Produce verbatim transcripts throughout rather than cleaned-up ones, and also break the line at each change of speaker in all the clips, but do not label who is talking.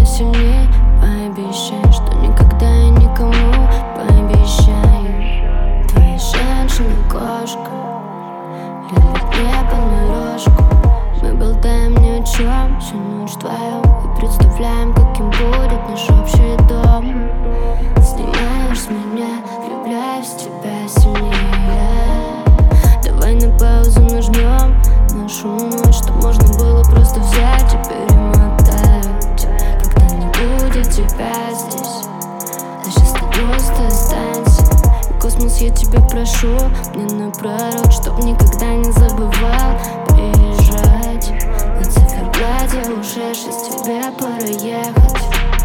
сильнее. Пообещай, что никогда и никому. Пообещай. Твоя женщина-кошка любит мне понарошку. Мы болтаем ни о чем всю ночь вдвоем и представляем, каким будет наш общий дом. Снимаешь с меня, влюбляюсь в тебя сильнее. Давай на паузу нажмем нашу ночь, что можно было просто взять и перемотать. Когда не будет тебя здесь, а сейчас ты просто останься. И космос, я тебя прошу, мне напророк, чтоб никогда не забывал приезжать. На циферблате уже шесть, тебе пора ехать.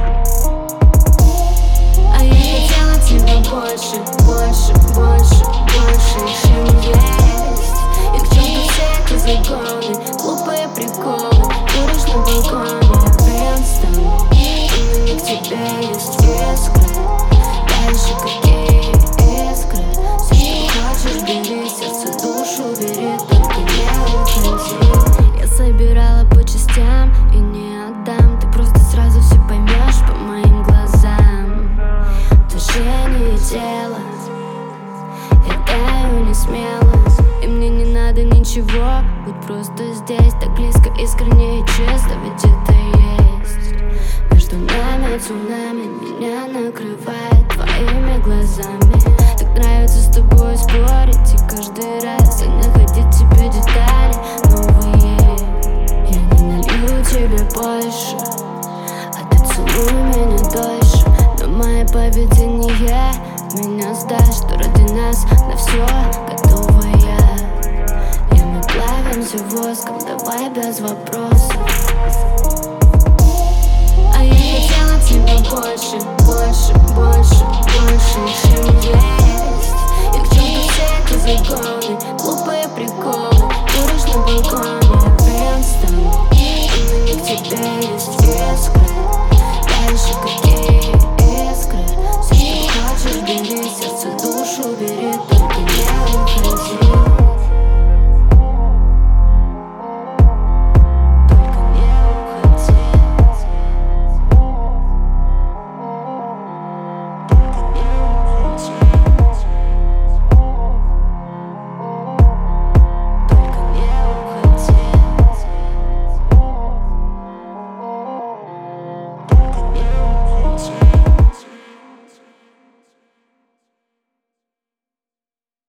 А я хотела тебя больше, больше, больше, больше, чем есть. И к черту все эти загоны, глупые приколы, куришь на балконе, Принстон. У меня к тебе есть искры, дальше какие искры. Все, что хочешь, бери, сердце, душу бери, только не уходи. Я собирала по частям и не отдам, ты просто сразу все поймешь по моим глазам. Движение тела, я таю не смело, и мне не надо ничего, будь просто здесь, так близко, искренне и чисто, ведь это есть. Между нами цунами, меня накрывает твоими глазами. Так нравится с тобой спорить и каждый раз и находить тебе детали новые. Я не налью тебе больше, а ты целуй меня дольше. Но мое поведение меня сдаст, что ради нас на все готовая. И мы плавимся воском, давай без вопросов. А я хотела тебя больше, больше, больше, больше, чем есть. И к черту все эти загоны, глупые приколы, куришь на балконе, Принстон. У меня к тебе есть искры, дальше какие искры. Все, что хочешь, бери, сердце, душу бери, только